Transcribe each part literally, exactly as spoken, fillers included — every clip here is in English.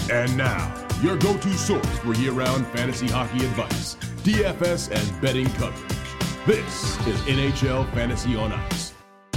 And now, your go-to source for year-round fantasy hockey advice, D F S and betting coverage. This is N H L Fantasy on Ice.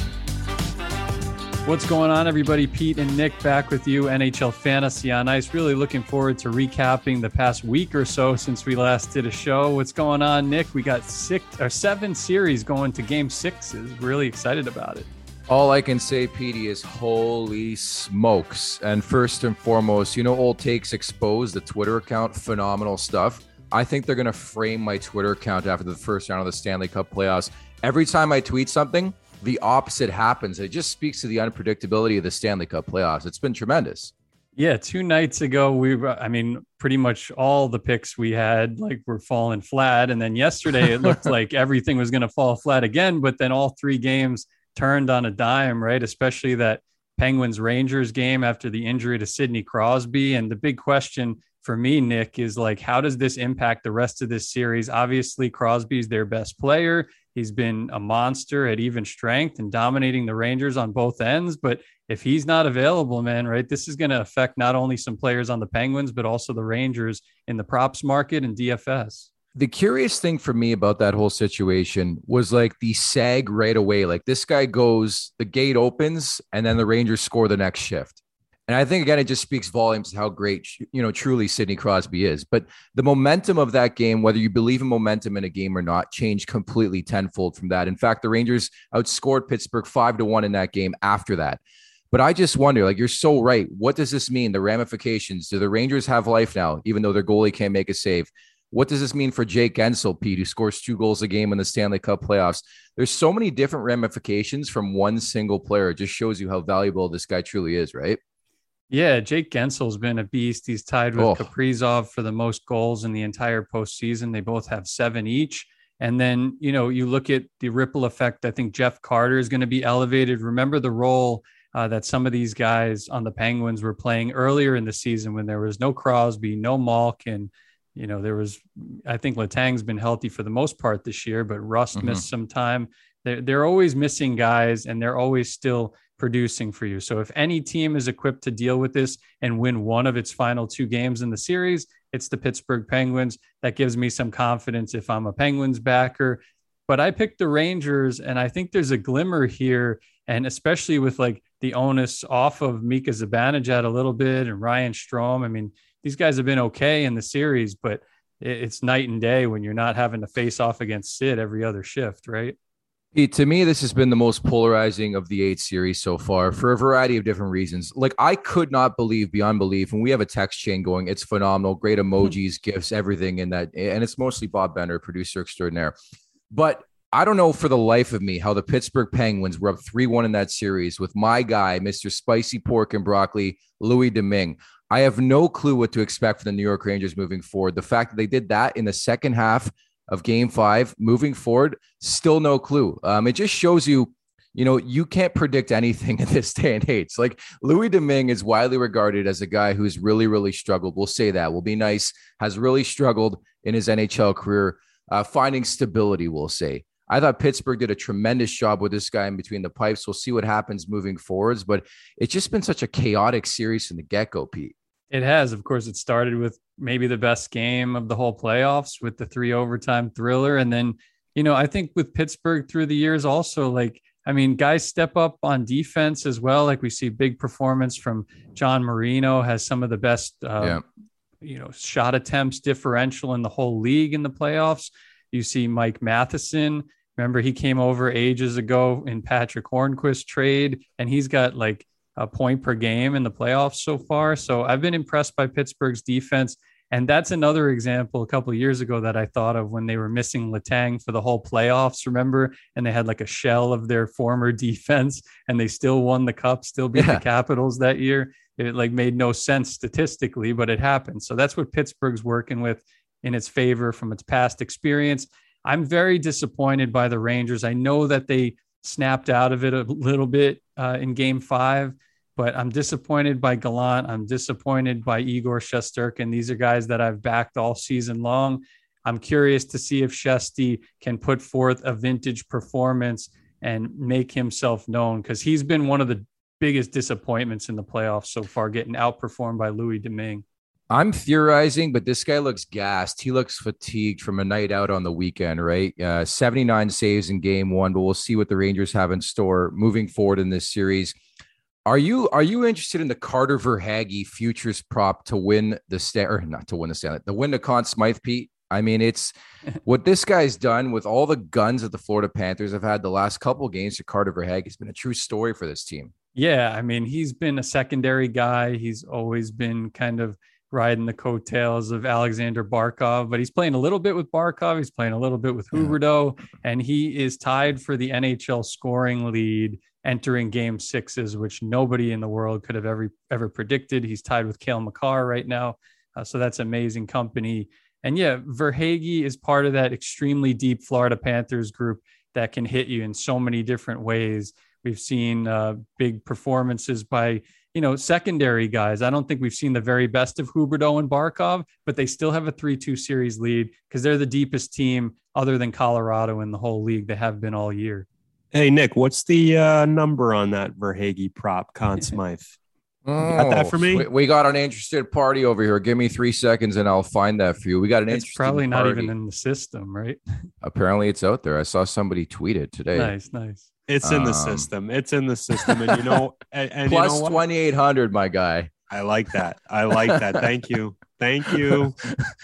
What's going on, everybody? Pete and Nick back with you, N H L Fantasy on Ice. Really looking forward to recapping the past week or so since we last did a show. What's going on, Nick? We got six or seven series going to game sixes. Really excited about it. All I can say, Petey, is holy smokes. And first and foremost, you know, Old Takes Exposed, the Twitter account, phenomenal stuff. I think they're going to frame my Twitter account after the first round of the Stanley Cup playoffs. Every time I tweet something, the opposite happens. It just speaks to the unpredictability of the Stanley Cup playoffs. It's been tremendous. Yeah, two nights ago, we were, I mean, pretty much all the picks we had, like, were falling flat. And then yesterday, it looked like everything was going to fall flat again. But then all three games turned on a dime, right? Especially that Penguins Rangers game after the injury to Sidney Crosby. And the big question for me, Nick, is like, how does this impact the rest of this series? Obviously, Crosby's their best player. He's been a monster at even strength and dominating the Rangers on both ends. But if he's not available, man, right, this is going to affect not only some players on the Penguins, but also the Rangers in the props market and D F S. The curious thing for me about that whole situation was like the sag right away. Like, this guy goes, the gate opens, and then the Rangers score the next shift. And I think, again, it just speaks volumes to how great, you know, truly Sidney Crosby is. But the momentum of that game, whether you believe in momentum in a game or not, changed completely tenfold from that. In fact, the Rangers outscored Pittsburgh five to one in that game after that. But I just wonder, like, you're so right. What does this mean? The ramifications. Do the Rangers have life now, even though their goalie can't make a save? What does this mean for Jake Guentzel, Pete, who scores two goals a game in the Stanley Cup playoffs? There's so many different ramifications from one single player. It just shows you how valuable this guy truly is, right? Yeah, Jake Guentzel's been a beast. He's tied with oh. Kaprizov for the most goals in the entire postseason. They both have seven each. And then, you know, you look at the ripple effect. I think Jeff Carter is going to be elevated. Remember the role uh, that some of these guys on the Penguins were playing earlier in the season when there was no Crosby, no Malkin. You know, there was, I think Letang's been healthy for the most part this year, but Rust mm-hmm. missed some time. They're, they're always missing guys, and they're always still producing for you. So if any team is equipped to deal with this and win one of its final two games in the series, it's the Pittsburgh Penguins. That gives me some confidence if I'm a Penguins backer. But I picked the Rangers, and I think there's a glimmer here, and especially with like the onus off of Mika Zibanejad a little bit and Ryan Strome. I mean, these guys have been okay in the series, but it's night and day when you're not having to face off against Sid every other shift, right? To me, this has been the most polarizing of the eight series so far for a variety of different reasons. Like, I could not believe beyond belief, and we have a text chain going. It's phenomenal. Great emojis, gifs, everything in that. And it's mostly Bob Bender, producer extraordinaire. But I don't know for the life of me how the Pittsburgh Penguins were up three one in that series with my guy, Mister Spicy Pork and Broccoli, Louis Domingue. I have no clue what to expect from the New York Rangers moving forward. The fact that they did that in the second half of game five moving forward, still no clue. Um, it just shows you, you know, you can't predict anything in this day and age. Like, Louis Domingue is widely regarded as a guy who's really, really struggled. We'll say that. We'll be nice. Has really struggled in his N H L career, uh, finding stability, we'll say. I thought Pittsburgh did a tremendous job with this guy in between the pipes. We'll see what happens moving forwards, but it's just been such a chaotic series from the get-go, Pete. It has. Of course, it started with maybe the best game of the whole playoffs with the three overtime thriller. And then, you know, I think with Pittsburgh through the years also, like, I mean, guys step up on defense as well. Like, we see big performance from John Marino, has some of the best, uh, yeah. you know, shot attempts differential in the whole league in the playoffs. You see Mike Matheson. Remember, he came over ages ago in Patrick Hornquist trade, and he's got like a point per game in the playoffs so far. So I've been impressed by Pittsburgh's defense. And that's another example a couple of years ago that I thought of when they were missing Letang for the whole playoffs, remember? And they had like a shell of their former defense, and they still won the cup, still beat yeah. the Capitals that year. It like made no sense statistically, but it happened. So that's what Pittsburgh's working with in its favor from its past experience. I'm very disappointed by the Rangers. I know that they snapped out of it a little bit uh, in game five, but I'm disappointed by Gallant. I'm disappointed by Igor Shesterkin. These are guys that I've backed all season long. I'm curious to see if Shesty can put forth a vintage performance and make himself known, because he's been one of the biggest disappointments in the playoffs so far, getting outperformed by Louis Domingue. I'm theorizing, but this guy looks gassed. He looks fatigued from a night out on the weekend, right? Uh, seventy-nine saves in game one, but we'll see what the Rangers have in store moving forward in this series. Are you are you interested in the Carter Verhaeghe futures prop to win the sta- or not to win the Stanley, to win the Conn Smythe, Pete? I mean, it's what this guy's done with all the guns that the Florida Panthers have had the last couple of games to Carter Verhaeghe has been a true story for this team. Yeah, I mean, he's been a secondary guy. He's always been kind of riding the coattails of Alexander Barkov, but he's playing a little bit with Barkov. He's playing a little bit with Huberdeau, and he is tied for the N H L scoring lead entering game sixes, which nobody in the world could have ever, ever predicted. He's tied with Cale Makar right now. Uh, so that's amazing company. And yeah, Verhaeghe is part of that extremely deep Florida Panthers group that can hit you in so many different ways. We've seen uh, big performances by, you know, secondary guys. I don't think we've seen the very best of Huberdeau and Barkov, but they still have a three two series lead because they're the deepest team other than Colorado in the whole league. They have been all year. Hey, Nick, what's the uh, number on that Verhaeghe prop, Conn Smythe? Oh, you got that for me? We, we got an interested party over here. Give me three seconds and I'll find that for you. We got an it's interested probably not party. even in the system, right? Apparently it's out there. I saw somebody tweet it today. Nice, nice. It's in the Um, system. It's in the system. And you know, and, and Plus you know what? twenty-eight hundred, my guy. I like that. I like that. Thank you. Thank you.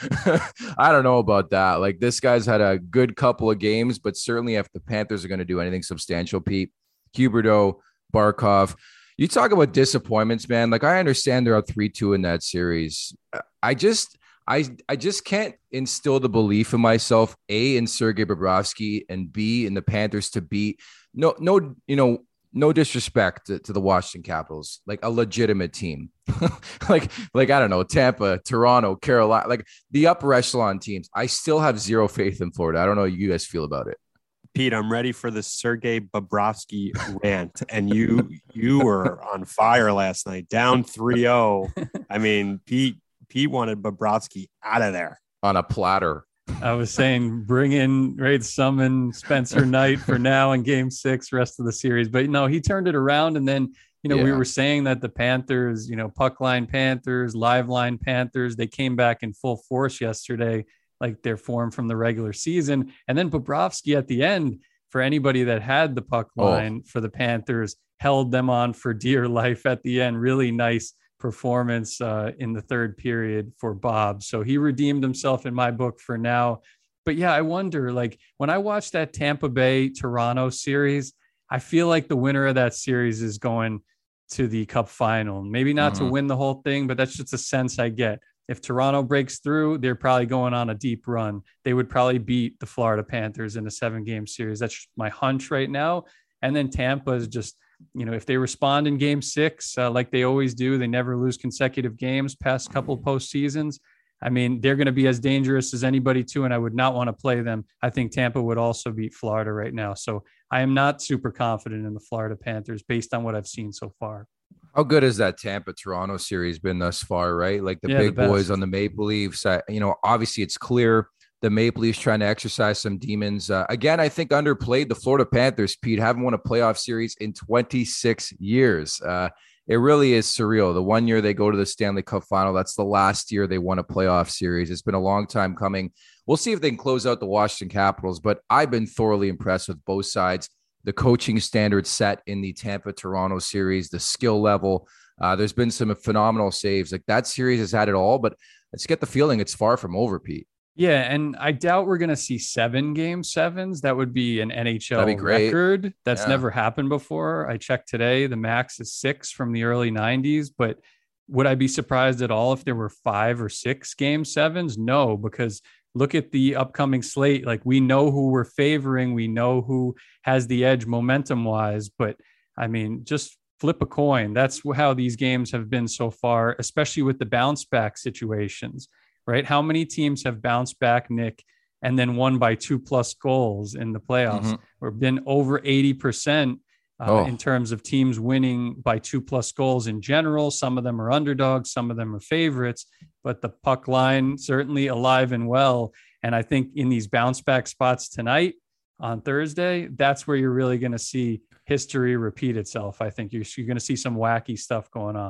I don't know about that. Like, this guy's had a good couple of games, but certainly if the Panthers are going to do anything substantial, Pete, Huberdeau, Barkov, you talk about disappointments, man. Like, I understand they're up three two in that series. I just, I, I just can't instill the belief in myself, A, in Sergei Bobrovsky, and B, in the Panthers to beat, no, no, you know, no disrespect to, to the Washington Capitals, like a legitimate team, like, like, I don't know, Tampa, Toronto, Carolina, like the upper echelon teams. I still have zero faith in Florida. I don't know how you guys feel about it. Pete, I'm ready for the Sergei Bobrovsky rant. And you, you were on fire last night, down three oh. I mean, Pete, Pete wanted Bobrovsky out of there on a platter. I was saying, bring in, right, summon Spencer Knight for now in game six, rest of the series. But no, he turned it around. And then, you know, yeah. we were saying that the Panthers, you know, puck line Panthers, live line Panthers, they came back in full force yesterday, like their form from the regular season. And then Bobrovsky at the end, for anybody that had the puck line oh. for the Panthers, held them on for dear life at the end. Really nice performance uh, in the third period for Bob. So he redeemed himself in my book for now. But yeah, I wonder, like, when I watched that Tampa Bay Toronto series, I feel like the winner of that series is going to the Cup final. Maybe not mm-hmm. to win the whole thing, but that's just a sense I get. If Toronto breaks through, they're probably going on a deep run. They would probably beat the Florida Panthers in a seven game series. That's my hunch right now. And then Tampa is just, you know, if they respond in game six, uh, like they always do, they never lose consecutive games past couple of postseasons. I mean, they're going to be as dangerous as anybody too. And I would not want to play them. I think Tampa would also beat Florida right now. So I am not super confident in the Florida Panthers based on what I've seen so far. How good has that Tampa Toronto series been thus far, right? Like the yeah, big the boys on the Maple Leafs, uh, you know, obviously it's clear the Maple Leafs trying to exercise some demons. Uh, again, I think underplayed the Florida Panthers, Pete, haven't won a playoff series in twenty-six years. Uh, it really is surreal. The one year they go to the Stanley Cup final, that's the last year they won a playoff series. It's been a long time coming. We'll see if they can close out the Washington Capitals, but I've been thoroughly impressed with both sides. The coaching standards set in the Tampa Toronto series, the skill level. Uh, there's been some phenomenal saves. Like that series has had it all, but let's get the feeling it's far from over, Pete. Yeah, and I doubt we're going to see seven game sevens. That would be an N H L record. That's yeah. never happened before. I checked today. The max is six from the early nineties. But would I be surprised at all if there were five or six game sevens? No, because look at the upcoming slate. Like, we know who we're favoring. We know who has the edge momentum-wise. But, I mean, just flip a coin. That's how these games have been so far, especially with the bounce-back situations. Right? How many teams have bounced back, Nick, and then won by two plus goals in the playoffs? Mm-hmm. Or been over eighty percent uh, oh. in terms of teams winning by two plus goals in general. Some of them are underdogs, some of them are favorites, but the puck line certainly alive and well. And I think in these bounce back spots tonight on Thursday, that's where you're really going to see history repeat itself. I think you're, you're going to see some wacky stuff going on.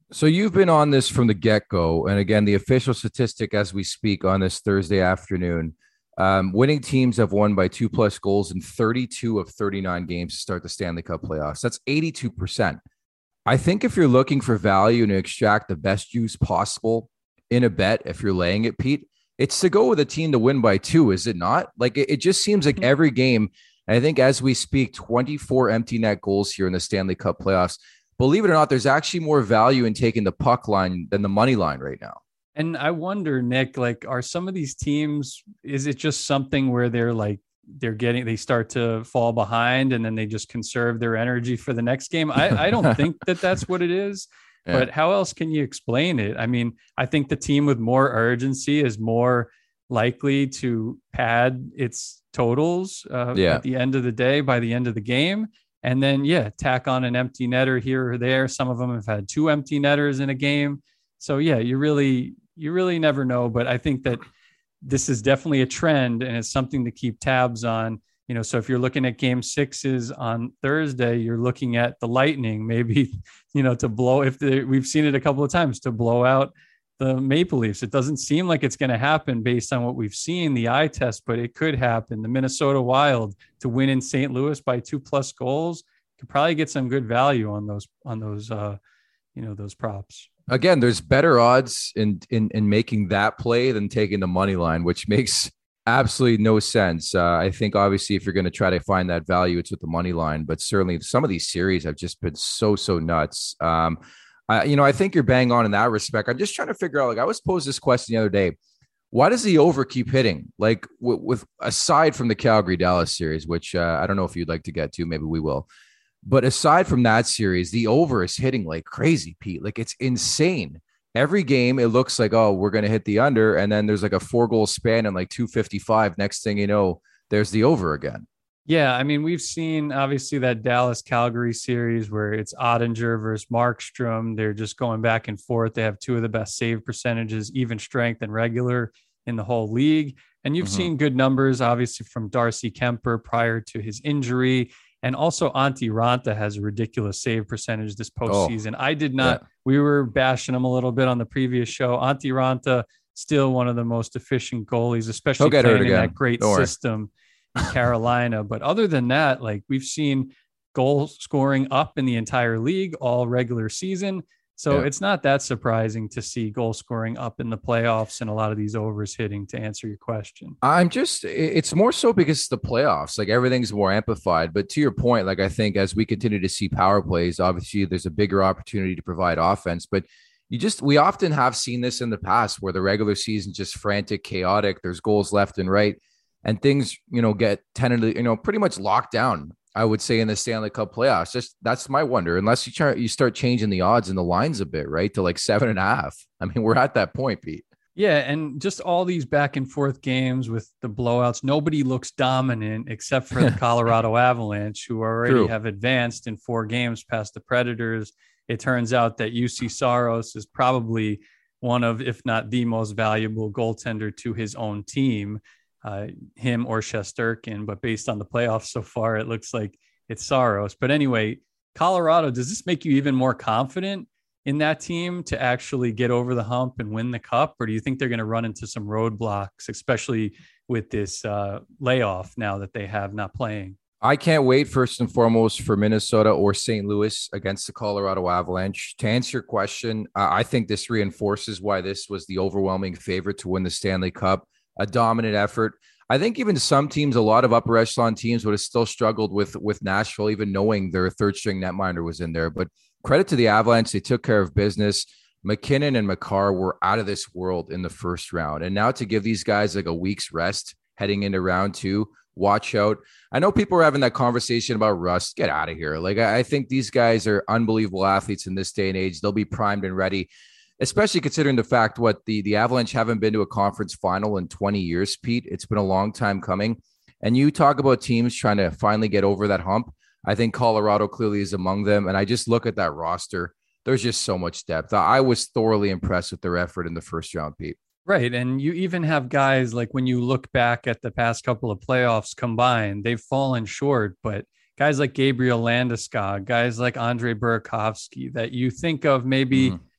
So you've been on this from the get-go. And again, the official statistic as we speak on this Thursday afternoon, um, winning teams have won by two plus goals in thirty-two of thirty-nine games to start the Stanley Cup playoffs. That's eighty-two percent. I think if you're looking for value and to extract the best use possible in a bet, if you're laying it, Pete, it's to go with a team to win by two, is it not? Like it, it just seems like every game, and I think as we speak, twenty-four empty net goals here in the Stanley Cup playoffs. Believe it or not, there's actually more value in taking the puck line than the money line right now. And I wonder, Nick, like, are some of these teams, is it just something where they're like, they're getting, they start to fall behind and then they just conserve their energy for the next game? I, I don't think that that's what it is, yeah. But how else can you explain it? I mean, I think the team with more urgency is more likely to pad its totals uh, yeah. at the end of the day, by the end of the game. And then, yeah, tack on an empty netter here or there. Some of them have had two empty netters in a game. So, yeah, you really, you really never know. But I think that this is definitely a trend and it's something to keep tabs on. You know, so if you're looking at game sixes on Thursday, you're looking at the Lightning, maybe, you know, to blow, if we've seen it a couple of times, to blow out the Maple Leafs. It doesn't seem like it's going to happen based on what we've seen, the eye test, but it could happen. The Minnesota Wild to win in Saint Louis by two plus goals could probably get some good value on those, on those, uh, you know, those props. Again, there's better odds in, in, in making that play than taking the money line, which makes absolutely no sense. Uh, I think obviously if you're going to try to find that value, it's with the money line, but certainly some of these series have just been so, so nuts. Um, I, you know, I think you're bang on in that respect. I'm just trying to figure out, like, I was posed this question the other day. Why does the over keep hitting? Like w- with aside from the Calgary Dallas series, which uh, I don't know if you'd like to get to, maybe we will. But aside from that series, the over is hitting like crazy, Pete. Like it's insane. Every game, it looks like, oh, we're going to hit the under. And then there's like a four goal span and like two fifty-five. Next thing you know, there's the over again. Yeah, I mean, we've seen obviously that Dallas Calgary series where it's Ottinger versus Markstrom. They're just going back and forth. They have two of the best save percentages, even strength and regular in the whole league. And you've mm-hmm. seen good numbers, obviously, from Darcy Kemper prior to his injury. And also Antti Ranta has a ridiculous save percentage this postseason. Oh, I did not, yeah. we were bashing him a little bit on the previous show. Antti Ranta, still one of the most efficient goalies, especially playing in that great Don't system. Worry. In Carolina. But other than that, like we've seen goal scoring up in the entire league all regular season. So yeah. it's not that surprising to see goal scoring up in the playoffs and a lot of these overs hitting, to answer your question. I'm just, it's more so because it's the playoffs, like everything's more amplified. But to your point, like I think as we continue to see power plays, obviously there's a bigger opportunity to provide offense, but you just, we often have seen this in the past where the regular season just frantic, chaotic, there's goals left and right. And things, you know, get tentatively, you know, pretty much locked down, I would say, in the Stanley Cup playoffs. Just that's my wonder, unless you try, you start changing the odds and the lines a bit, right? To like seven and a half. I mean, we're at that point, Pete. Yeah. And just all these back and forth games with the blowouts, nobody looks dominant except for the Colorado Avalanche, who already True. have advanced in four games past the Predators. It turns out that U C Saros is probably one of, if not the most valuable goaltender to his own team. Uh, him or Shesterkin, but based on the playoffs so far, it looks like it's Saros. But anyway, Colorado, does this make you even more confident in that team to actually get over the hump and win the cup? Or do you think they're going to run into some roadblocks, especially with this uh, layoff now that they have not playing? I can't wait, first and foremost, for Minnesota or Saint Louis against the Colorado Avalanche. To answer your question, uh, I think this reinforces why this was the overwhelming favorite to win the Stanley Cup. A dominant effort. I think even some teams, a lot of upper echelon teams would have still struggled with, with Nashville, even knowing their third string netminder was in there. But credit to the Avalanche. They took care of business. McKinnon and Makar were out of this world in the first round. And now to give these guys like a week's rest heading into round two, watch out. I know people are having that conversation about rust. Get out of here. Like, I, I think these guys are unbelievable athletes in this day and age. They'll be primed and ready, especially considering the fact what the, the Avalanche haven't been to a conference final in twenty years, Pete. It's been a long time coming. And you talk about teams trying to finally get over that hump. I think Colorado clearly is among them. And I just look at that roster. There's just so much depth. I was thoroughly impressed with their effort in the first round, Pete. Right. And you even have guys like when you look back at the past couple of playoffs combined, they've fallen short. But guys like Gabriel Landeskog, guys like Andre Burakovsky that you think of maybe mm. –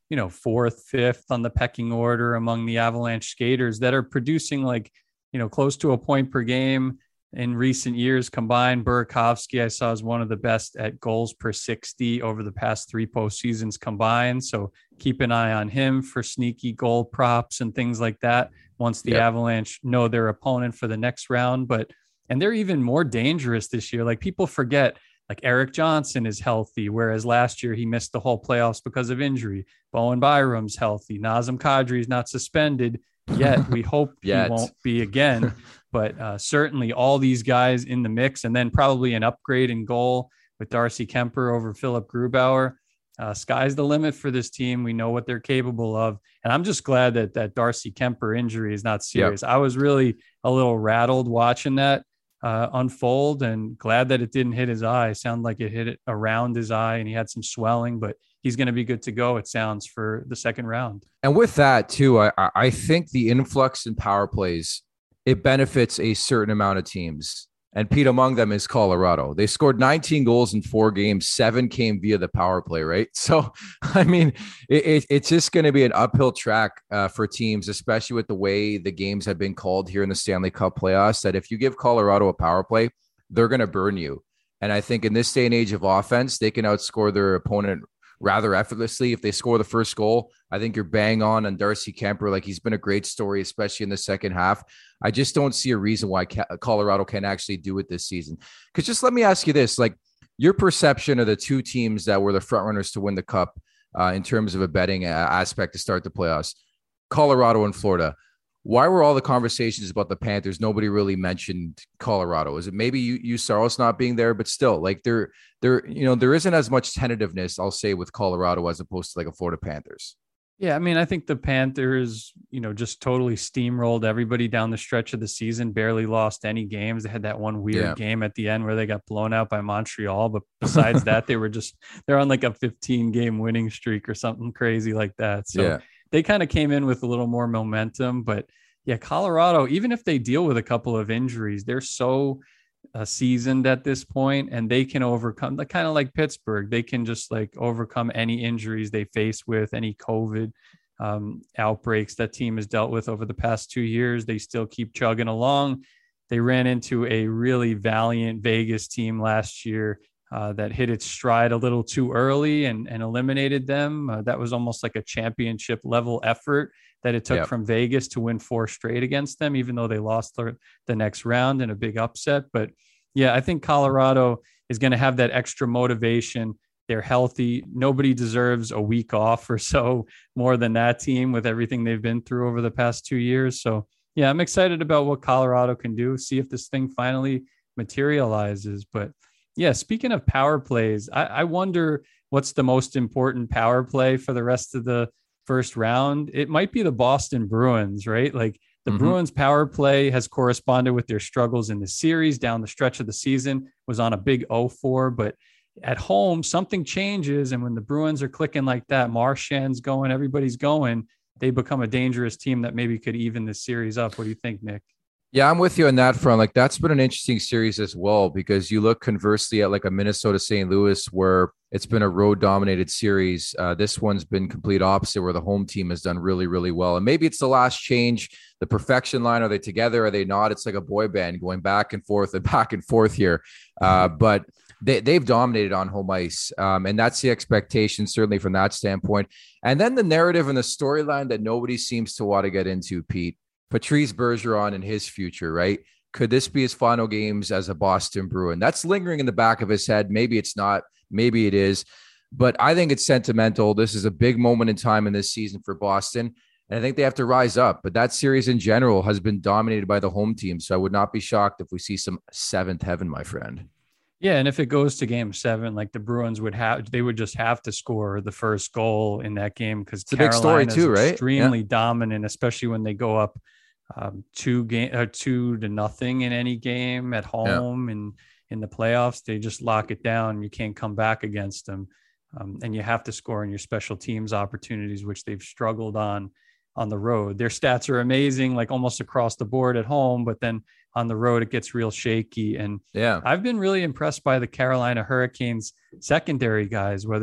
you know, fourth, fifth on the pecking order among the Avalanche skaters that are producing like, you know, close to a point per game in recent years combined. Burakovsky, I saw, is one of the best at goals per sixty over the past three postseasons combined. So keep an eye on him for sneaky goal props and things like that once the yep. Avalanche know their opponent for the next round. But, and they're even more dangerous this year. Like, people forget, like, Eric Johnson is healthy, whereas last year he missed the whole playoffs because of injury. Bowen Byram's healthy. Nazem Kadri is not suspended yet. We hope he won't be again. But uh, certainly all these guys in the mix, and then probably an upgrade in goal with Darcy Kemper over Philip Grubauer. Uh, sky's the limit for this team. We know what they're capable of. And I'm just glad that that Darcy Kemper injury is not serious. Yep. I was really a little rattled watching that uh, unfold, and glad that it didn't hit his eye. It sounded like it hit it around his eye and he had some swelling, but he's going to be good to go, it sounds, for the second round. And with that too, I, I think the influx in power plays, it benefits a certain amount of teams. And Pete, among them is Colorado. They scored nineteen goals in four games. Seven came via the power play, right? So, I mean, it, it, it's just going to be an uphill track uh, for teams, especially with the way the games have been called here in the Stanley Cup playoffs, that if you give Colorado a power play, they're going to burn you. And I think in this day and age of offense, they can outscore their opponent rather effortlessly. If they score the first goal, I think you're bang on on Darcy Kemper. Like, he's been a great story, especially in the second half. I just don't see a reason why Colorado can actually do it this season. Because just let me ask you this, like, your perception of the two teams that were the front runners to win the cup uh, in terms of a betting aspect to start the playoffs, Colorado and Florida. Why were all the conversations about the Panthers? Nobody really mentioned Colorado. Is it maybe you, you Saros not being there, but still, like, there, there, you know, there isn't as much tentativeness, I'll say, with Colorado as opposed to like a Florida Panthers. Yeah, I mean, I think the Panthers, you know, just totally steamrolled everybody down the stretch of the season, barely lost any games. They had that one weird yeah. game at the end where they got blown out by Montreal. But besides that, they were just, they're on like a fifteen game winning streak or something crazy like that. So yeah. they kind of came in with a little more momentum. But yeah, Colorado, even if they deal with a couple of injuries, they're so uh, seasoned at this point, and they can overcome, like, kind of like Pittsburgh. They can just like overcome any injuries they face with, any COVID um, outbreaks that team has dealt with over the past two years. They still keep chugging along. They ran into a really valiant Vegas team last year uh, that hit its stride a little too early and, and eliminated them. Uh, that was almost like a championship level effort that it took yep. from Vegas to win four straight against them, even though they lost the, the next round in a big upset. But yeah, I think Colorado is going to have that extra motivation. They're healthy. Nobody deserves a week off or so more than that team with everything they've been through over the past two years. So yeah, I'm excited about what Colorado can do. See if this thing finally materializes. But yeah, speaking of power plays, I, I wonder what's the most important power play for the rest of the first round. It might be the Boston Bruins, right? Like, the mm-hmm. Bruins power play has corresponded with their struggles in the series down the stretch of the season, was on a big oh four, but at home, something changes. And when the Bruins are clicking like that, Marchand's going, everybody's going, they become a dangerous team that maybe could even this series up. What do you think, Nick? Yeah, I'm with you on that front. Like, that's been an interesting series as well, because you look conversely at like a Minnesota Saint Louis where it's been a road dominated series. Uh, this one's been complete opposite, where the home team has done really, really well. And maybe it's the last change, the perfection line. Are they together? Are they not? It's like a boy band going back and forth and back and forth here. Uh, but they, they've dominated on home ice. Um, and that's the expectation, certainly from that standpoint. And then the narrative and the storyline that nobody seems to want to get into, Pete. Patrice Bergeron and his future, right? Could this be his final games as a Boston Bruin? That's lingering in the back of his head. Maybe it's not. Maybe it is. But I think it's sentimental. This is a big moment in time in this season for Boston. And I think they have to rise up. But that series in general has been dominated by the home team. So I would not be shocked if we see some seventh heaven, my friend. Yeah, and if it goes to game seven, like, the Bruins would have, they would just have to score the first goal in that game, because it's a big story too, right? Extremely yeah. dominant, especially when they go up um, two game, uh, two to nothing in any game at home, yeah. and in the playoffs, they just lock it down. You can't come back against them, um, and you have to score in your special teams opportunities, which they've struggled on on the road. Their stats are amazing, like almost across the board at home, but then on the road, it gets real shaky. And yeah, I've been really impressed by the Carolina Hurricanes secondary guys, whether it's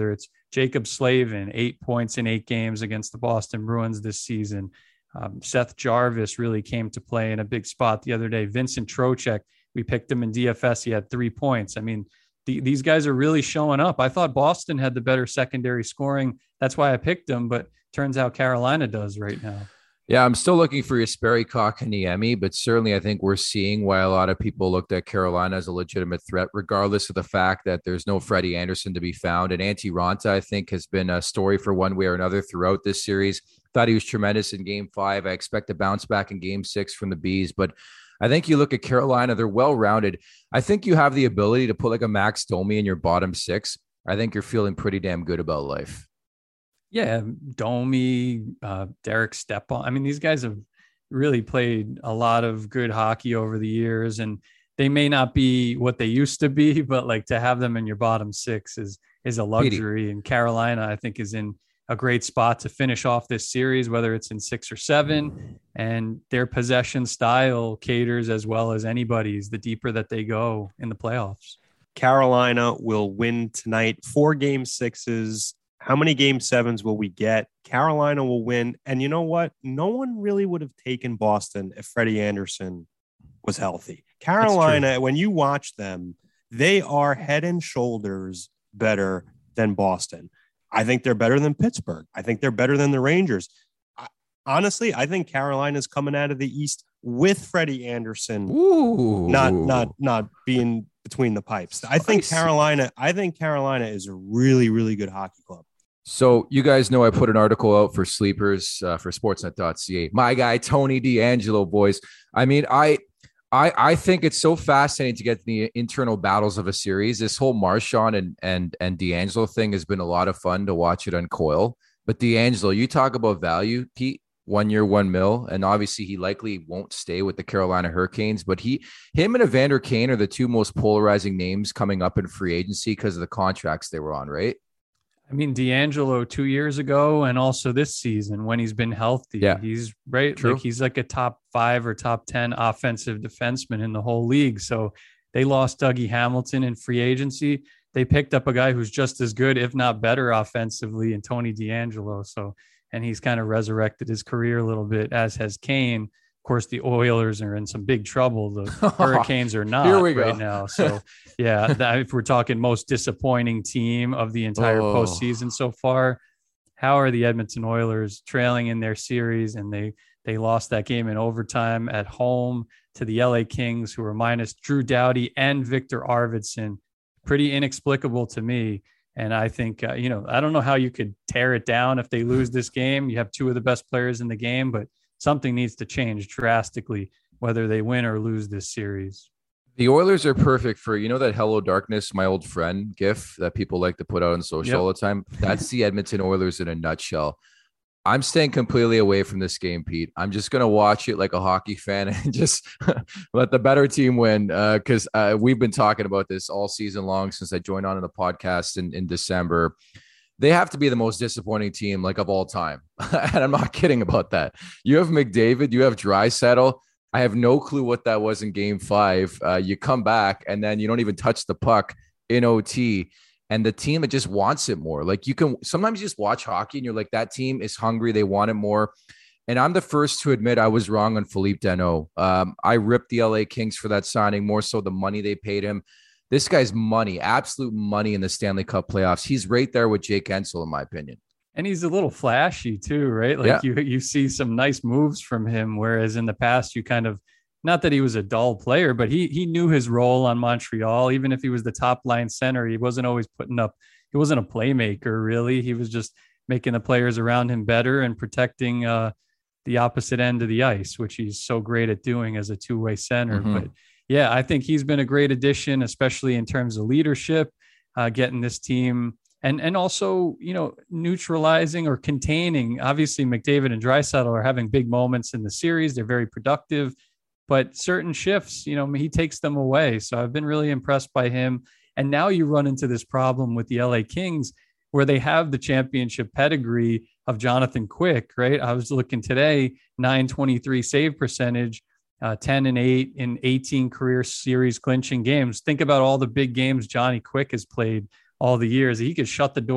Jacob Slavin, eight points in eight games against the Boston Bruins this season. Um, Seth Jarvis really came to play in a big spot the other day. Vincent Trocheck, we picked him in D F S. He had three points. I mean, the, these guys are really showing up. I thought Boston had the better secondary scoring. That's why I picked them, but turns out Carolina does right now. Yeah, I'm still looking for Jesperi Kotkaniemi, but certainly I think we're seeing why a lot of people looked at Carolina as a legitimate threat, regardless of the fact that there's no Freddie Anderson to be found. And Antti Raanta, I think, has been a story for one way or another throughout this series. Thought he was tremendous in game five. I expect a bounce back in game six from the Bees, but I think you look at Carolina, they're well-rounded. I think you have the ability to put like a Max Domi in your bottom six. I think you're feeling pretty damn good about life. Yeah, Domi, uh, Derek Stepan. I mean, these guys have really played a lot of good hockey over the years, and they may not be what they used to be, but like to have them in your bottom six is is a luxury. Petey. And Carolina, I think, is in a great spot to finish off this series, whether it's in six or seven. And their possession style caters as well as anybody's the deeper that they go in the playoffs. Carolina will win tonight. Four game sixes. How many game sevens will we get? Carolina will win. And you know what? No one really would have taken Boston if Freddie Anderson was healthy. Carolina, when you watch them, they are head and shoulders better than Boston. I think they're better than Pittsburgh. I think they're better than the Rangers. I, honestly, I think Carolina's coming out of the East with Freddie Anderson, Ooh. not not not being between the pipes. I think Carolina. I think Carolina is a really really good hockey club. So you guys know I put an article out for Sleepers uh, for Sportsnet dot c a. My guy Tony DeAngelo, boys. I mean, I. I, I think it's so fascinating to get the internal battles of a series. This whole Marchand and and and DeAngelo thing has been a lot of fun to watch it uncoil. But DeAngelo, you talk about value, Pete, one year, one mil. And obviously he likely won't stay with the Carolina Hurricanes, but he, him and Evander Kane are the two most polarizing names coming up in free agency because of the contracts they were on, right? I mean, DeAngelo two years ago and also this season when he's been healthy, yeah, he's right. True. Like he's like a top five or top ten offensive defenseman in the whole league. So they lost Dougie Hamilton in free agency. They picked up a guy who's just as good, if not better offensively, in Tony DeAngelo. So, and he's kind of resurrected his career a little bit, as has Kane. Of course, the Oilers are in some big trouble. The Hurricanes are not Here we right go. now. So, yeah, that, if we're talking most disappointing team of the entire oh. postseason so far, how are the Edmonton Oilers trailing in their series? And they they lost that game in overtime at home to the L A Kings, who were minus Drew Doughty and Victor Arvidsson. Pretty inexplicable to me. And I think, uh, you know, I don't know how you could tear it down if they lose this game. You have two of the best players in the game, but something needs to change drastically, whether they win or lose this series. The Oilers are perfect for, you know, that Hello Darkness, my old friend gif that people like to put out on social yep. all the time. That's the Edmonton Oilers in a nutshell. I'm staying completely away from this game, Pete. I'm just going to watch it like a hockey fan and just let the better team win. Uh, Cause uh, we've been talking about this all season long since I joined on in the podcast in, in December. They have to be the most disappointing team like of all time. And I'm not kidding about that. You have McDavid, you have Draisaitl. I have no clue what that was in game five. Uh, you come back and then you don't even touch the puck in O T. And the team, it just wants it more. Like you can, sometimes you just watch hockey and you're like, that team is hungry. They want it more. And I'm the first to admit I was wrong on Philippe Danault. Um, I ripped the L A Kings for that signing, more so the money they paid him. This guy's money, absolute money in the Stanley Cup playoffs. He's right there with Jake Ensel, in my opinion. And he's a little flashy too, right? Like yeah. you, you see some nice moves from him. Whereas in the past, you kind of, not that he was a dull player, but he he knew his role on Montreal. Even if he was the top line center, he wasn't always putting up, he wasn't a playmaker really. He was just making the players around him better and protecting uh, the opposite end of the ice, which he's so great at doing as a two-way center. Mm-hmm. But yeah, I think he's been a great addition, especially in terms of leadership, uh, getting this team and, and also, you know, neutralizing or containing. Obviously, McDavid and Draisaitl are having big moments in the series. They're very productive. But certain shifts, you know, he takes them away. So I've been really impressed by him. And now you run into this problem with the L A Kings where they have the championship pedigree of Jonathan Quick, right? I was looking today, nine twenty-three save percentage, uh, ten and eight in eighteen career series clinching games. Think about all the big games Johnny Quick has played all the years. He could shut the door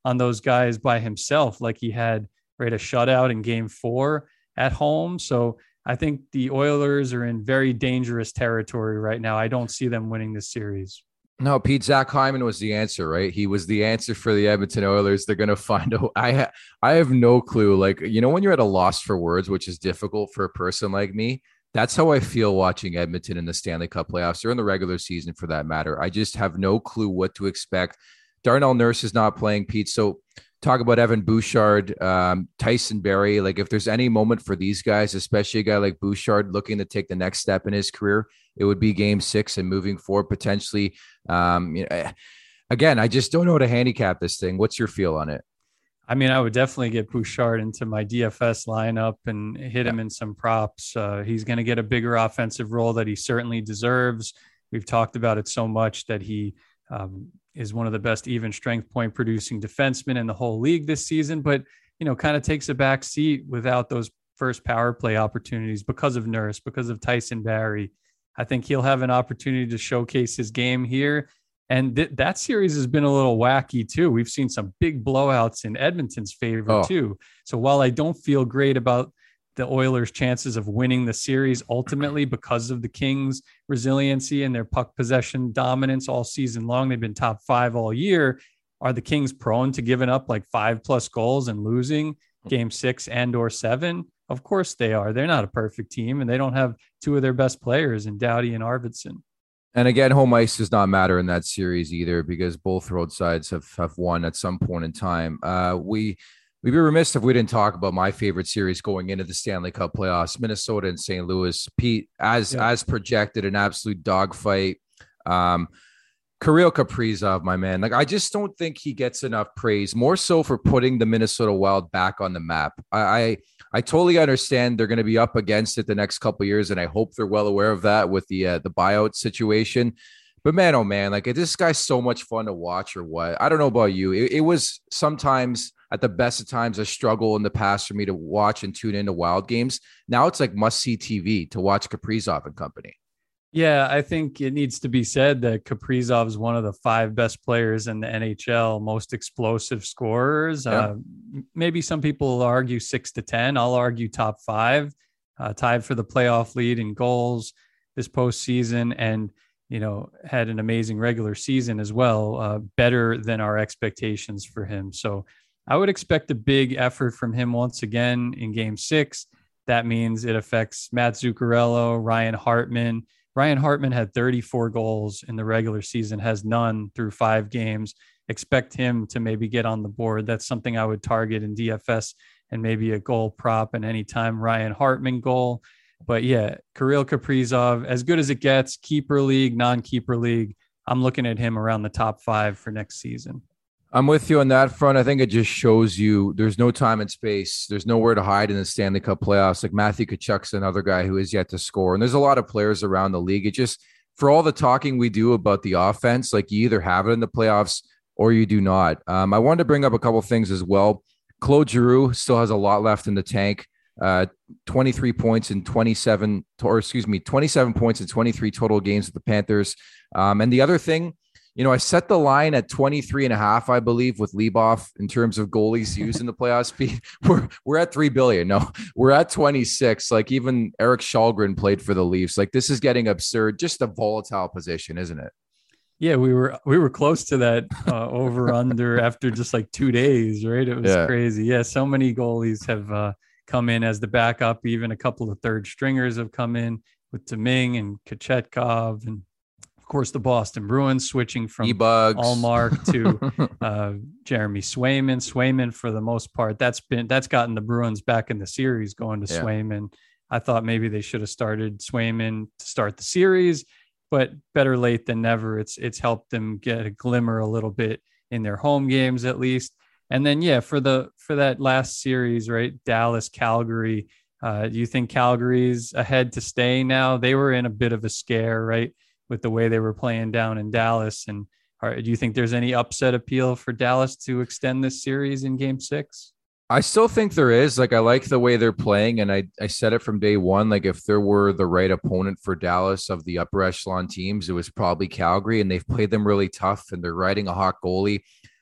on those guys by himself, like he had right a shutout in game four at home. So I think the Oilers are in very dangerous territory right now. I don't see them winning this series. No, Pete, Zach Hyman was the answer, right? He was the answer for the Edmonton Oilers. They're going to find out. I, ha- I have no clue. Like, you know, when you're at a loss for words, which is difficult for a person like me, that's how I feel watching Edmonton in the Stanley Cup playoffs or in the regular season for that matter. I just have no clue what to expect. Darnell Nurse is not playing, Pete. So talk about Evan Bouchard, um, Tyson Barrie. Like if there's any moment for these guys, especially a guy like Bouchard looking to take the next step in his career, it would be game six and moving forward potentially. Um, you know, again, I just don't know how to handicap this thing. What's your feel on it? I mean, I would definitely get Bouchard into my D F S lineup and hit him in some props. Uh, he's going to get a bigger offensive role that he certainly deserves. We've talked about it so much that he um, is one of the best even strength point producing defensemen in the whole league this season, but, you know, kind of takes a back seat without those first power play opportunities because of Nurse, because of Tyson Barrie. I think he'll have an opportunity to showcase his game here. And th- that series has been a little wacky too. We've seen some big blowouts in Edmonton's favor oh. too. So while I don't feel great about the Oilers' chances of winning the series ultimately because of the Kings' resiliency and their puck possession dominance all season long, they've been top five all year. Are the Kings prone to giving up like five plus goals and losing game six and or seven? Of course they are. They're not a perfect team, and they don't have two of their best players in Doughty and Arvidsson. And again, home ice does not matter in that series either because both road sides have, have won at some point in time. Uh, we, we'd be remiss if we didn't talk about my favorite series going into the Stanley Cup playoffs, Minnesota and Saint Louis. Pete, as, yeah. as projected, an absolute dogfight. Um, Kirill Kaprizov, my man, like I just don't think he gets enough praise, more so for putting the Minnesota Wild back on the map. I, I, I totally understand they're going to be up against it the next couple of years, and I hope they're well aware of that with the uh, the buyout situation. But man, oh man, like this guy's so much fun to watch, or what? I don't know about you. It, it was sometimes at the best of times a struggle in the past for me to watch and tune into Wild games. Now it's like must see T V to watch Kaprizov and company. Yeah, I think it needs to be said that Kaprizov is one of the five best players in the N H L, most explosive scorers. Yeah. Uh, maybe some people will argue six to ten. I'll argue top five, uh, tied for the playoff lead in goals this postseason, and you know had an amazing regular season as well, uh, better than our expectations for him. So I would expect a big effort from him once again in Game Six. That means it affects Matt Zuccarello, Ryan Hartman. Ryan Hartman had thirty-four goals in the regular season, has none through five games. Expect him to maybe get on the board. That's something I would target in D F S and maybe a goal prop and anytime Ryan Hartman goal. But yeah, Kirill Kaprizov, as good as it gets, keeper league, non-keeper league. I'm looking at him around the top five for next season. I'm with you on that front. I think it just shows you there's no time and space. There's nowhere to hide in the Stanley Cup playoffs. Like Matthew Tkachuk's another guy who is yet to score. And there's a lot of players around the league. It just, for all the talking we do about the offense, like you either have it in the playoffs or you do not. Um, I wanted to bring up a couple of things as well. Claude Giroux still has a lot left in the tank. Uh, twenty-three points in twenty-seven, or excuse me, twenty-seven points in twenty-three total games with the Panthers. Um, and the other thing, you know, I set the line at twenty-three and a half, I believe, with Leboff in terms of goalies used in the playoffs. We're, we're at three billion. No, we're at twenty-six. Like even Eric Shalgren played for the Leafs. Like this is getting absurd. Just a volatile position, isn't it? Yeah, we were we were close to that uh, over under after just like two days, right? It was yeah. crazy. Yeah, so many goalies have uh, come in as the backup. Even a couple of third stringers have come in with Domingue and Kochetkov, and of course the Boston Bruins switching from E-Bugs. Allmark to uh, Jeremy Swayman. Swayman, for the most part, that's been that's gotten the Bruins back in the series, going to yeah. Swayman. I thought maybe they should have started Swayman to start the series, but better late than never. It's it's helped them get a glimmer a little bit in their home games at least. And then, yeah, for the for that last series, right, Dallas, Calgary, uh, do you think Calgary's ahead to stay now? They were in a bit of a scare, right, with the way they were playing down in Dallas. And are, do you think there's any upset appeal for Dallas to extend this series in Game Six? I still think there is. Like, I like the way they're playing, and I, I said it from day one. Like, if there were the right opponent for Dallas of the upper echelon teams, it was probably Calgary, and they've played them really tough, and they're riding a hot goalie.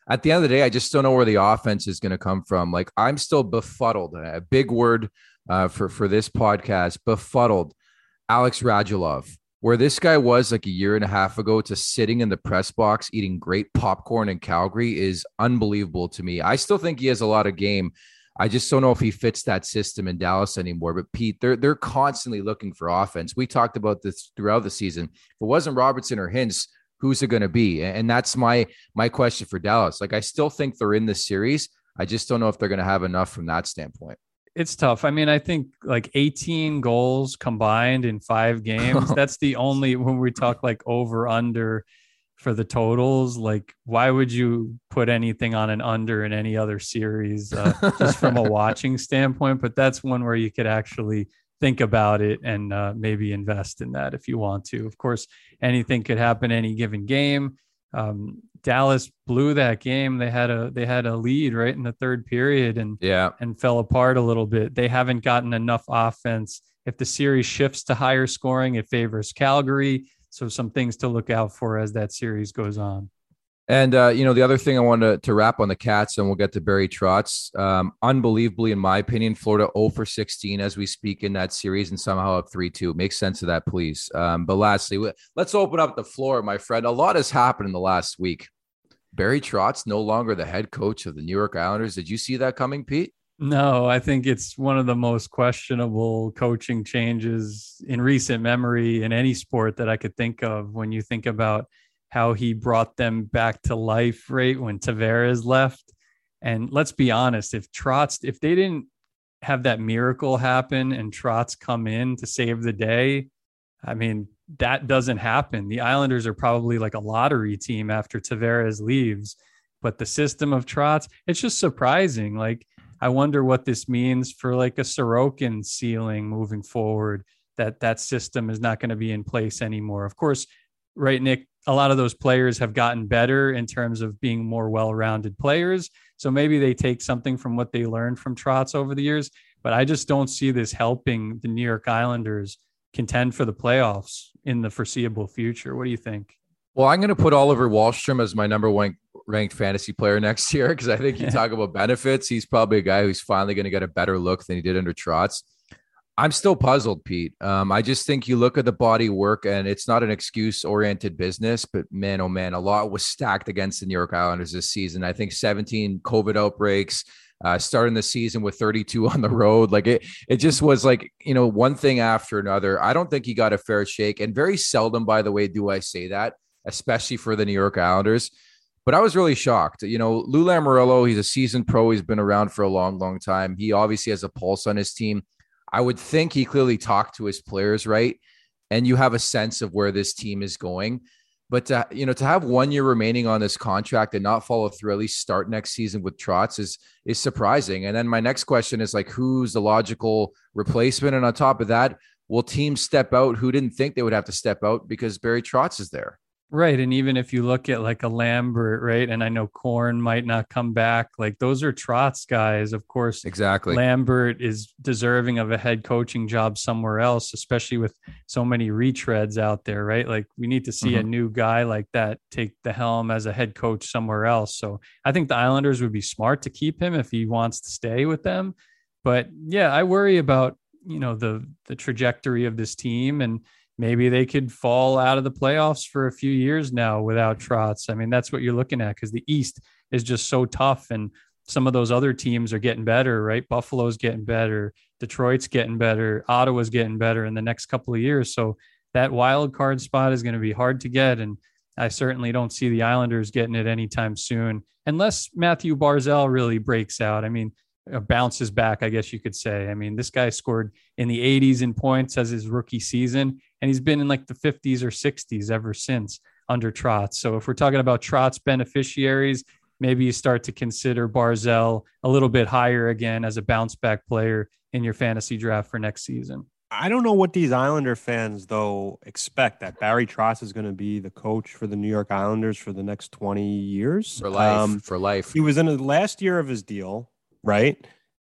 At the end of the day, I just don't know where the offense is going to come from. Like, I'm still befuddled. A big word uh, for, for this podcast, befuddled. Alex Radulov, where this guy was like a year and a half ago to sitting in the press box eating great popcorn in Calgary is unbelievable to me. I still think he has a lot of game. I just don't know if he fits that system in Dallas anymore. But Pete, they're they're constantly looking for offense. We talked about this throughout the season. If it wasn't Robertson or Hintz, who's it going to be? And that's my my question for Dallas. Like, I still think they're in this series. I just don't know if they're going to have enough from that standpoint. It's tough. I mean, I think like eighteen goals combined in five games. That's the only, when we talk like over under for the totals, like why would you put anything on an under in any other series uh, just from a watching standpoint? But that's one where you could actually think about it and uh, maybe invest in that if you want to. Of course, anything could happen any given game. Um, Dallas blew that game. They had a they had a lead right in the third period and yeah and fell apart a little bit. They haven't gotten enough offense. If the series shifts to higher scoring, it favors Calgary. So some things to look out for as that series goes on. And, uh, you know, the other thing I wanted to, to wrap on the Cats, and we'll get to Barry Trotz. Um, unbelievably, in my opinion, Florida zero for sixteen as we speak in that series and somehow up three two. Make sense of that, please. Um, but lastly, let's open up the floor, my friend. A lot has happened in the last week. Barry Trotz no longer the head coach of the New York Islanders. Did you see that coming, Pete? No, I think it's one of the most questionable coaching changes in recent memory in any sport that I could think of. When you think about how he brought them back to life, right, when Tavares left. And let's be honest, if Trotz, if they didn't have that miracle happen and Trotz come in to save the day, I mean, that doesn't happen. The Islanders are probably like a lottery team after Tavares leaves. But the system of Trotz, it's just surprising. Like, I wonder what this means for like a Sorokin ceiling moving forward, that that system is not going to be in place anymore. Of course, right, Nick, a lot of those players have gotten better in terms of being more well-rounded players. So maybe they take something from what they learned from Trotz over the years, but I just don't see this helping the New York Islanders contend for the playoffs in the foreseeable future. What do you think? Well, I'm going to put Oliver Wahlstrom as my number one ranked fantasy player next year, because I think you yeah. talk about benefits. He's probably a guy who's finally going to get a better look than he did under Trotz. I'm still puzzled, Pete. Um, I just think you look at the body work, and it's not an excuse-oriented business, but man, oh man, a lot was stacked against the New York Islanders this season. I think seventeen COVID outbreaks, uh, starting the season with thirty-two on the road. Like it, it just was like, you know, one thing after another. I don't think he got a fair shake, and very seldom, by the way, do I say that, especially for the New York Islanders. But I was really shocked. You know, Lou Lamoriello, he's a seasoned pro. He's been around for a long, long time. He obviously has a pulse on his team. I would think he clearly talked to his players, right? And you have a sense of where this team is going. But, to, you know, to have one year remaining on this contract and not follow through, at least start next season with Trotz is, is surprising. And then my next question is like, who's the logical replacement? And on top of that, will teams step out who didn't think they would have to step out because Barry Trotz is there? Right. And even if you look at like a Lambert, right, and I know Korn might not come back, like those are Trotz guys. Of course, exactly. Lambert is deserving of a head coaching job somewhere else, especially with so many retreads out there, right? Like we need to see mm-hmm. a new guy like that take the helm as a head coach somewhere else. So I think the Islanders would be smart to keep him if he wants to stay with them. But yeah, I worry about, you know, the the trajectory of this team, and maybe they could fall out of the playoffs for a few years now without Trotz. I mean, that's what you're looking at, because the East is just so tough, and some of those other teams are getting better, right? Buffalo's getting better. Detroit's getting better. Ottawa's getting better in the next couple of years. So that wild card spot is going to be hard to get. And I certainly don't see the Islanders getting it anytime soon, unless Matthew Barzal really breaks out. I mean, bounces back, I guess you could say. I mean, this guy scored in the eighties in points as his rookie season, and he's been in like the fifties or sixties ever since under Trotz. So if we're talking about Trotz beneficiaries, maybe you start to consider Barzal a little bit higher again as a bounce back player in your fantasy draft for next season. I don't know what these Islander fans, though, expect, that Barry Trotz is going to be the coach for the New York Islanders for the next twenty years. For life, um, for life. He was in the last year of his deal, right?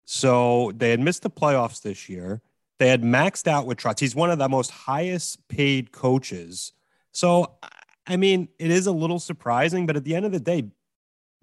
So they had missed the playoffs this year. They had maxed out with Trotz. He's one of the most highest paid coaches. So, I mean, it is a little surprising, but at the end of the day,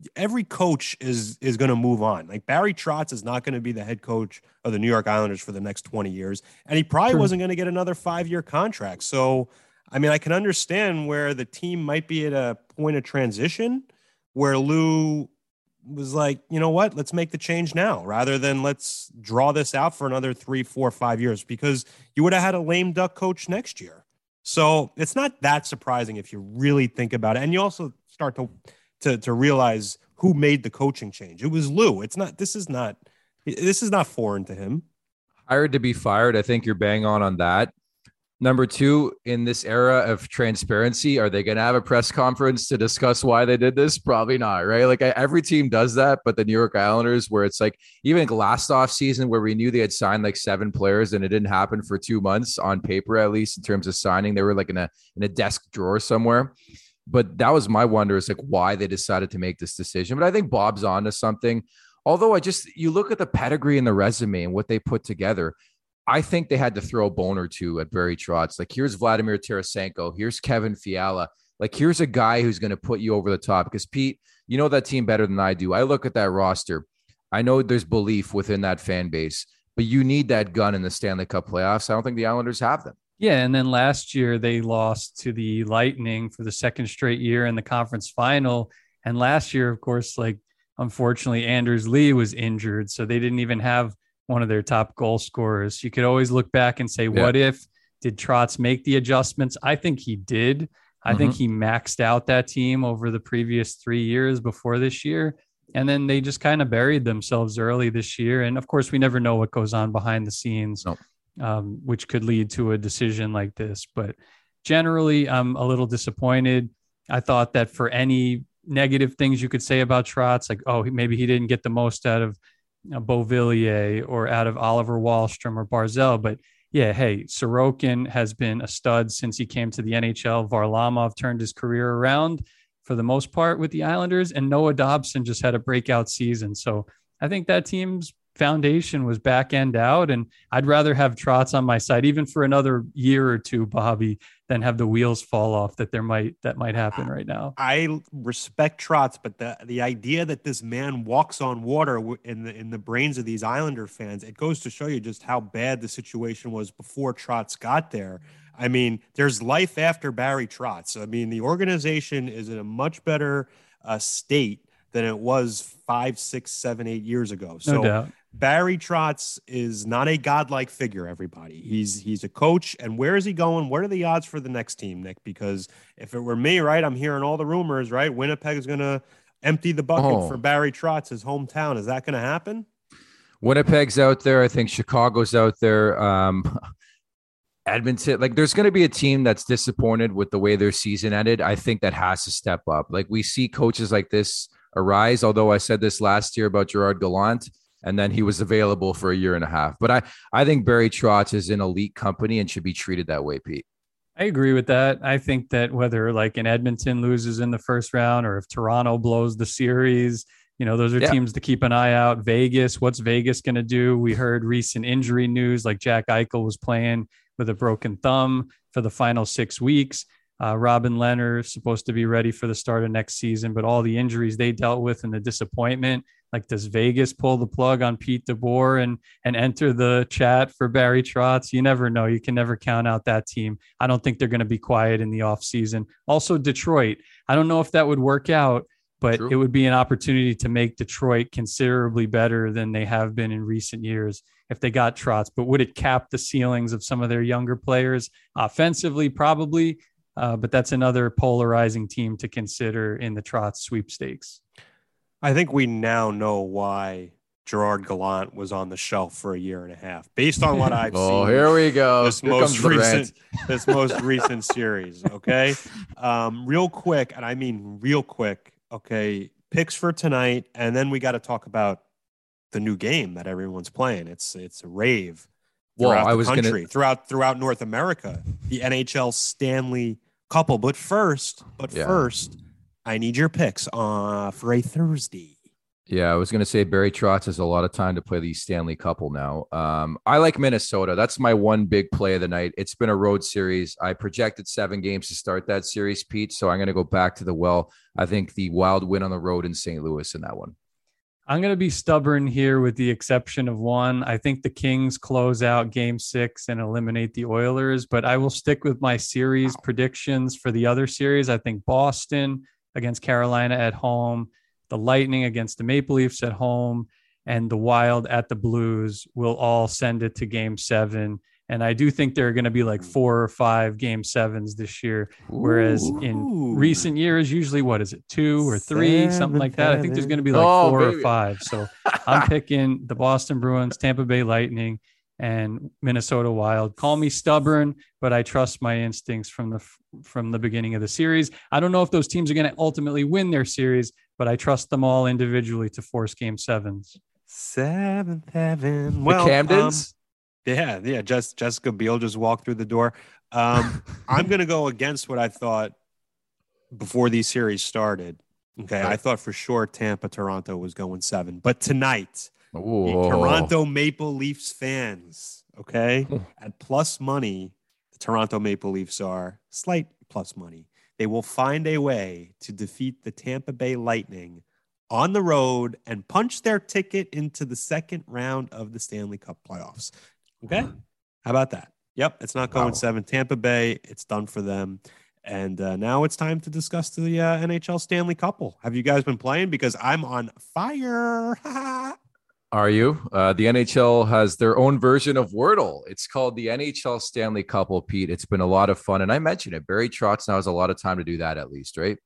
every coach is is going to move on. Like Barry Trotz is not going to be the head coach of the New York Islanders for the next twenty years. And he probably True. wasn't going to get another five-year contract. So, I mean, I can understand where the team might be at a point of transition where Lou was like, you know what, let's make the change now rather than let's draw this out for another three, four, five years because you would have had a lame duck coach next year. So it's not that surprising if you really think about it. And you also start to to to realize who made the coaching change. It was Lou. It's not, this is not, this is not foreign to him. Hired to be fired. I think you're bang on on that. Number two, in this era of transparency, are they going to have a press conference to discuss why they did this? Probably not, right? Like every team does that, but the New York Islanders, where it's like even last off season where we knew they had signed like seven players and it didn't happen for two months on paper, at least in terms of signing, they were like in a in a desk drawer somewhere. But that was my wonder is like why they decided to make this decision. But I think Bob's on to something. Although I just, you look at the pedigree and the resume and what they put together, I think they had to throw a bone or two at Barry Trotz. Like, here's Vladimir Tarasenko. Here's Kevin Fiala. Like, here's a guy who's going to put you over the top. Because, Pete, you know that team better than I do. I look at that roster. I know there's belief within that fan base, but you need that gun in the Stanley Cup playoffs. I don't think the Islanders have them. Yeah, and then last year they lost to the Lightning for the second straight year in the conference final. And last year, of course, like, unfortunately, Anders Lee was injured, so they didn't even have one of their top goal scorers. You could always look back and say, yeah. what if? Did Trotz make the adjustments? I think he did. I mm-hmm. think he maxed out that team over the previous three years before this year. And then they just kind of buried themselves early this year. And of course, we never know what goes on behind the scenes, no. um, which could lead to a decision like this. But generally, I'm a little disappointed. I thought that for any negative things you could say about Trotz, like, oh, maybe he didn't get the most out of uh, Beauvillier or out of Oliver Wahlstrom or Barzal. But yeah, hey, Sorokin has been a stud since he came to the N H L. Varlamov turned his career around for the most part with the Islanders, and Noah Dobson just had a breakout season. So I think that team's foundation was back end out, and I'd rather have Trotz on my side, even for another year or two, Bobby, than have the wheels fall off that there might, that might happen right now. I respect Trotz, but the, the idea that this man walks on water in the, in the brains of these Islander fans, it goes to show you just how bad the situation was before Trotz got there. I mean, there's life after Barry Trotz. I mean, the organization is in a much better uh, state than it was five, six, seven, eight years ago. So no doubt. Barry Trotz is not a godlike figure, everybody. He's he's a coach. And where is he going? What are the odds for the next team, Nick? Because if it were me, right, I'm hearing all the rumors, right? Winnipeg is going to empty the bucket oh. for Barry Trotz, his hometown. Is that going to happen? Winnipeg's out there. I think Chicago's out there. Um, Edmonton, like there's going to be a team that's disappointed with the way their season ended. I think that has to step up. Like we see coaches like this arise, although I said this last year about Gerard Gallant, and then he was available for a year and a half. But I, I think Barry Trotz is an elite company and should be treated that way, Pete. I agree with that. I think that whether like in Edmonton loses in the first round or if Toronto blows the series, you know, those are yeah. teams to keep an eye out. Vegas, what's Vegas going to do? We heard recent injury news, like Jack Eichel was playing with a broken thumb for the final six weeks. Uh, Robin Leonard supposed to be ready for the start of next season, but all the injuries they dealt with and the disappointment, like does Vegas pull the plug on Pete DeBoer and and enter the chat for Barry Trotz? You never know. You can never count out that team. I don't think they're going to be quiet in the offseason. Also, Detroit. I don't know if that would work out, but True. It would be an opportunity to make Detroit considerably better than they have been in recent years if they got Trotz. But would it cap the ceilings of some of their younger players? Offensively, probably. Uh, but that's another polarizing team to consider in the Trotz sweepstakes. I think we now know why Gerard Gallant was on the shelf for a year and a half, based on what I've oh, seen. Oh, here we go. This here most recent, this most recent series. Okay, um, real quick, and I mean real quick. Okay, picks for tonight, and then we got to talk about the new game that everyone's playing. It's it's a rave throughout well, I the was country, gonna... throughout throughout North America. The N H L Stanley Couple, but first, but yeah. first, I need your picks uh, for a Thursday. Yeah, I was going to say Barry Trotz has a lot of time to play the Stanley Couple now. Um, I like Minnesota. That's my one big play of the night. It's been a road series. I projected seven games to start that series, Pete. So I'm going to go back to the well. I think the Wild win on the road in Saint Louis in that one. I'm going to be stubborn here with the exception of one. I think the Kings close out game six and eliminate the Oilers, but I will stick with my series predictions for the other series. I think Boston against Carolina at home, the Lightning against the Maple Leafs at home, and the Wild at the Blues will all send it to game seven. And I do think there are going to be like four or five game sevens this year. Whereas Ooh. in recent years, usually what is it? Two or three, Seven, something like that. I think there's going to be like Oh, four baby. or five. So I'm picking the Boston Bruins, Tampa Bay Lightning, and Minnesota Wild. Call me stubborn, but I trust my instincts from the, from the beginning of the series. I don't know if those teams are going to ultimately win their series, but I trust them all individually to force game sevens. Seventh heaven. The Well, Camdens? um, yeah, yeah. Just Jessica Biel just walked through the door. Um, I'm going to go against what I thought before these series started. Okay, I thought for sure Tampa, Toronto was going seven, but tonight, the Ooh. Toronto Maple Leafs fans, okay, at plus money, the Toronto Maple Leafs are slight plus money. They will find a way to defeat the Tampa Bay Lightning on the road and punch their ticket into the second round of the Stanley Cup playoffs. Okay. How about that? Yep. It's not going Wow. seven. Tampa Bay, it's done for them. And uh, now it's time to discuss the uh, N H L Stanley Couple. Have you guys been playing? Because I'm on fire. Are you? Uh, the N H L has their own version of Wordle. It's called the N H L Stanley Couple, Pete. It's been a lot of fun. And I mentioned it. Barry Trotz now has a lot of time to do that at least, right?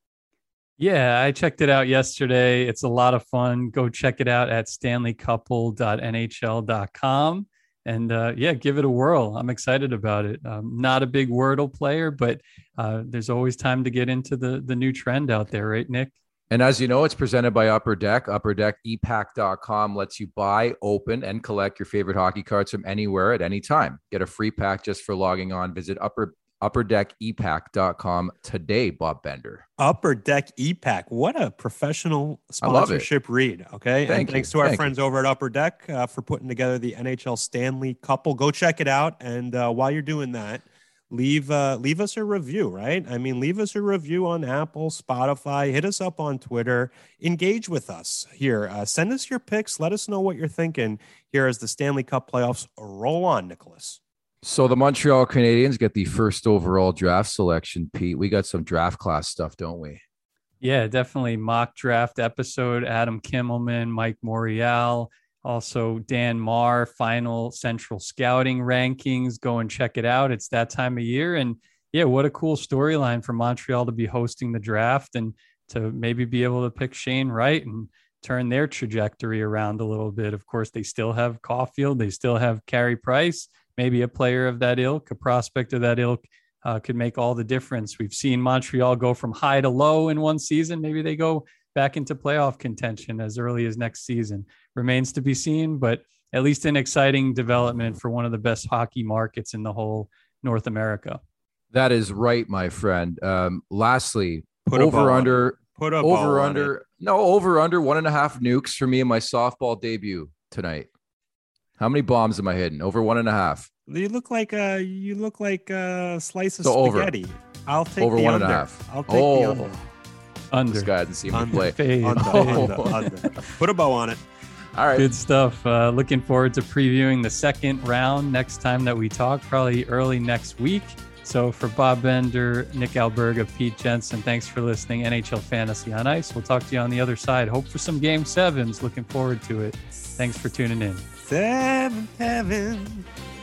Yeah, I checked it out yesterday. It's a lot of fun. Go check it out at stanley couple dot n h l dot com. And uh, yeah, give it a whirl. I'm excited about it. I'm not a big Wordle player, but uh, there's always time to get into the, the new trend out there, right, Nick? And as you know, it's presented by Upper Deck. Upper Deck E pack dot com lets you buy, open, and collect your favorite hockey cards from anywhere at any time. Get a free pack just for logging on. Visit Upper Upper Deck E pack dot com today, Bob Bender. Upper Deck E PAC. What a professional I love it. sponsorship read. Okay. Thank and you. thanks to our Thank friends over at Upper Deck uh, for putting together the N H L Stanley Couple. Go check it out. And uh, while you're doing that, leave uh, leave us a review, right? I mean, leave us a review on Apple, Spotify, hit us up on Twitter, engage with us here. Uh, send us your picks. Let us know what you're thinking here as the Stanley Cup playoffs roll on, Nicholas. So the Montreal Canadiens get the first overall draft selection, Pete. We got some draft class stuff, don't we? Yeah, definitely mock draft episode. Adam Kimmelman, Mike Morial, also Dan Marr, final central scouting rankings. Go and check it out. It's that time of year. And yeah, what a cool storyline for Montreal to be hosting the draft and to maybe be able to pick Shane Wright and turn their trajectory around a little bit. Of course, they still have Caulfield. They still have Carey Price. Maybe a player of that ilk, a prospect of that ilk uh, could make all the difference. We've seen Montreal go from high to low in one season. Maybe they go back into playoff contention as early as next season. Remains to be seen, but at least an exciting development for one of the best hockey markets in the whole North America. That is right, my friend. Um, lastly, Put a bow over on under, it. Put a bow over on under, it. no, over under one and a half nukes for me in my softball debut tonight. How many bombs am I hitting? Over one and a half. You look like a you look like a slice of So over. spaghetti. I'll take Over the one under. and a half. I'll take Oh. the under. Under. This guy hasn't seen me Under. play. Fade. Under, Oh. under, under. Put a bow on it. All right. Good stuff. Uh, looking forward to previewing the second round next time that we talk, probably early next week. So for Bob Bender, Nick Alberga, Pete Jensen, thanks for listening. N H L Fantasy on Ice. We'll talk to you on the other side. Hope for some game sevens. Looking forward to it. Thanks for tuning in. Seventh heaven.